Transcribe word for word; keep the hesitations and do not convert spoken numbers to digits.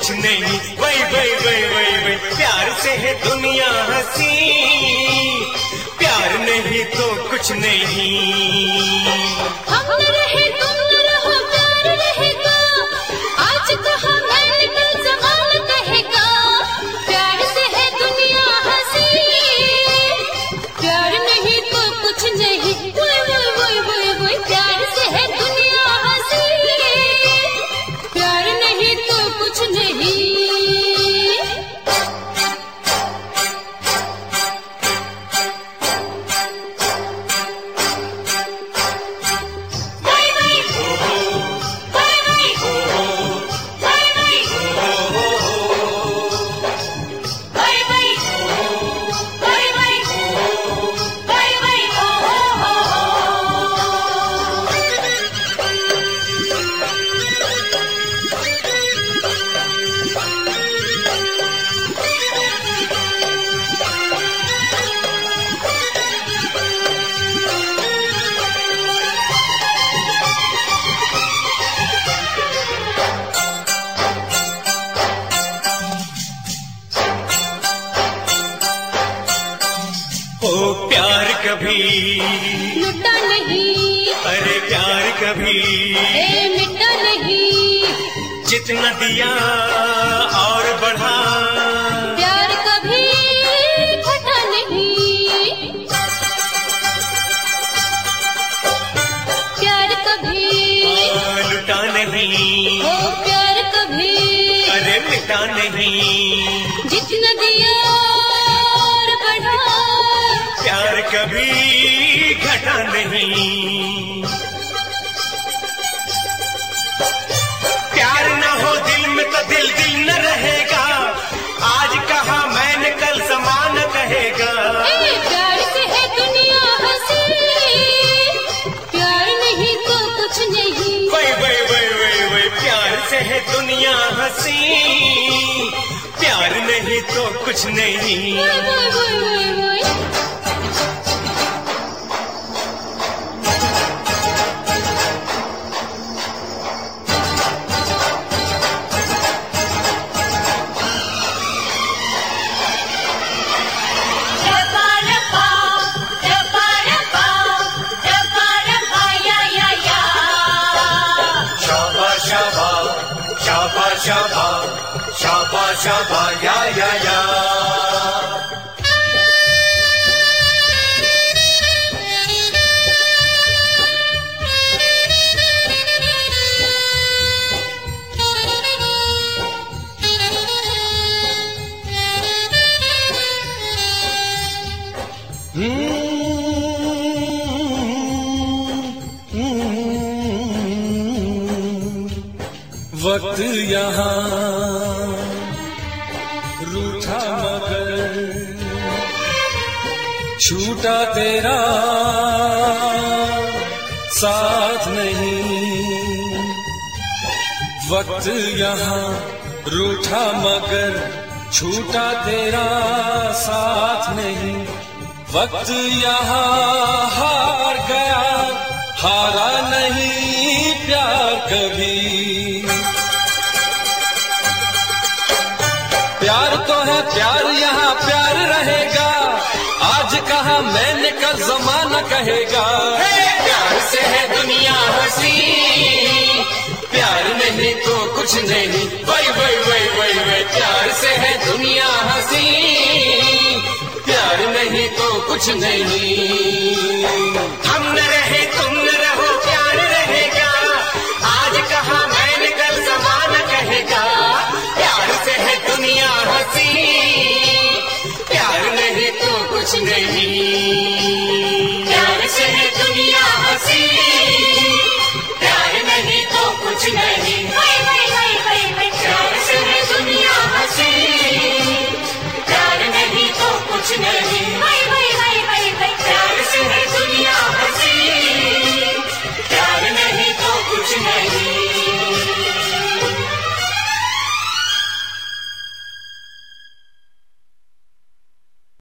कुछ नहीं। वही वही वही वही वही प्यार से है दुनिया हंसी, प्यार नहीं तो कुछ नहीं। हम न रहे तुम न रहो प्यार रहेगा, आज कहा मैंने कल ज़माना कहेगा। प्यार से है दुनिया हंसी, प्यार नहीं तो कुछ नहीं। वही वही वही वही वही प्यार से है दुनिया हंसी, प्यार नहीं तो कुछ नहीं। ओ प्यार कभी लुटा नहीं, अरे प्यार कभी ए मिटा नहीं। जितना दिया और बढ़ा, प्यार कभी घटा नहीं, प्यार कभी लुटा नहीं, ओ प्यार कभी अरे मिटा नहीं। जितना दिया और बढ़ा, प्यार कभी घटा नहीं। प्यार न हो दिल में तो दिल दिल न रहेगा, आज कहा मैंने कल ज़माना कहेगा। ए, प्यार से है दुनिया हंसी, प्यार नहीं तो कुछ नहीं। वही वही वही वही वही प्यार से है दुनिया हंसी, प्यार नहीं तो कुछ नहीं। वही वही वही वही वही शाबा शाबा शाबा शाबा या या या। वक्त यहाँ रूठा मगर छूटा तेरा साथ नहीं। वक्त यहाँ रूठा मगर छूटा तेरा साथ नहीं। वक्त यहाँ हार गया, हारा नहीं प्यार कभी। प्यार तो है प्यार, यहाँ प्यार रहेगा, आज कहा मैंने कल ज़माना कहेगा। प्यार से है दुनिया हंसी, प्यार नहीं तो कुछ नहीं। वही वही वही वही वही प्यार से है दुनिया हंसी, प्यार नहीं तो कुछ नहीं। हम न रहे तुम न रहो प्यार रहेगा, आज कहा मैंने कल ज़माना कहेगा। प्यार से है दुनिया हंसी, प्यार नहीं तो कुछ नहीं। प्यार से है दुनिया हंसी, प्यार नहीं तो कुछ नहीं।